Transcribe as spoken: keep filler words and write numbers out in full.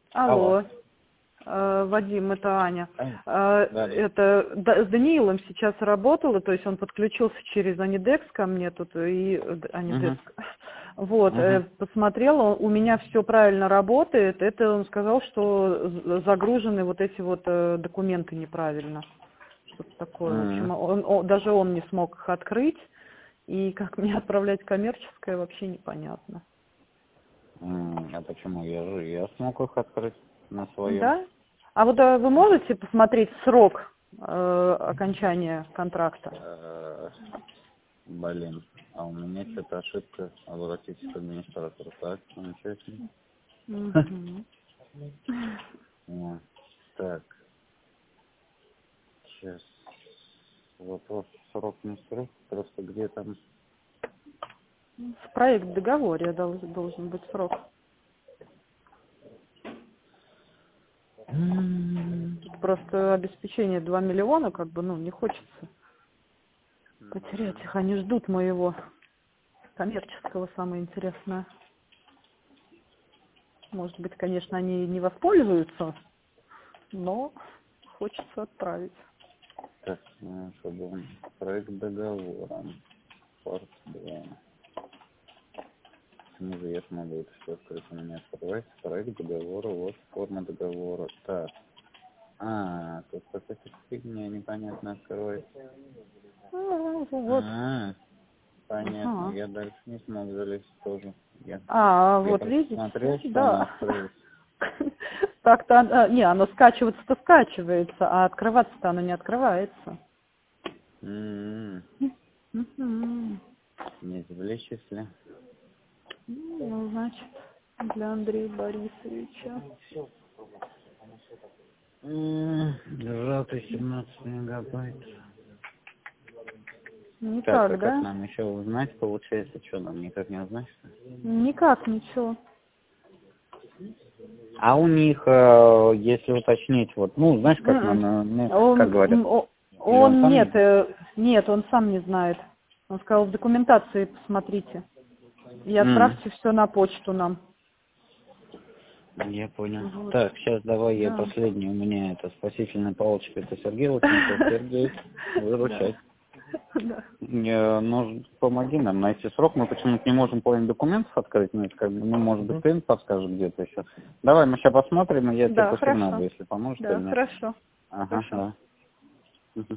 Алло. Алло. Э, Вадим, это Аня. А, Э, да, Это да, с Даниилом сейчас работала, то есть он подключился через Анидекс ко мне тут и Анидекс. угу, Вот, э, угу. посмотрела, у меня все правильно работает. Это он сказал, что з- загружены вот эти вот э, документы неправильно. Что-то такое. В общем, он, он- даже он не смог их открыть. И как мне отправлять коммерческое, вообще непонятно. А почему? Я же я смог их открыть на своем. Да? А вот э, вы можете посмотреть срок э, окончания контракта? Э, Блин, а у меня что-то ошибка. Обратитесь к администратору. Так, замечательно. Мгм. Вот. Так, сейчас вопрос срок не срок, просто где там. В проект договоре должен, должен быть срок. Тут просто обеспечение два миллиона, как бы, ну, не хочется потерять их. Они ждут моего коммерческого, самое интересное. Может быть, конечно, они не воспользуются, но хочется отправить. Так, ну, чтобы он проект договора. Порт два. Снизу я смогу это все открыть. У меня открывается проект договора, вот форма договора. Так. А, тут какая-то фигня непонятно открывается. Ну, вот. А, понятно. Ага. Я дальше не смог залезть тоже. Я, А, я вот просто видите? смотрел, что она Да. открылась. Так-то, а, не, оно скачиваться-то скачивается, а открываться-то оно не открывается. М-м-м. Мгм. Не извлечь, если. Ну, значит, для Андрея Борисовича. М, Сжатый семнадцать мегабайт. Так, а Никак, как да? нам еще узнать, получается, что нам никак не узнать? Что ли? Никак, ничего. А у них, э, если уточнить, вот, ну, знаешь, как М-м. нам, э, ну, Он, как говорят, м, о- или он он сам не нет, знает? э, нет, он сам не знает. Он сказал, в документации посмотрите. И М, отправьте все на почту нам. Я понял. Вот. Так, сейчас давай я Да. последний, у меня это спасительная палочка, это Сергей Лученков. Сергей, Да. выручай. Да. Э, ну, помоги нам найти срок, мы почему-то не можем половину документов открыть, ну, это как бы, ну, может быть, клиент подскажет где-то еще. Давай мы сейчас посмотрим, и я тебе Да, по сигналу, хорошо. если поможет или Да, нет. хорошо. Ага, Хорошо. да.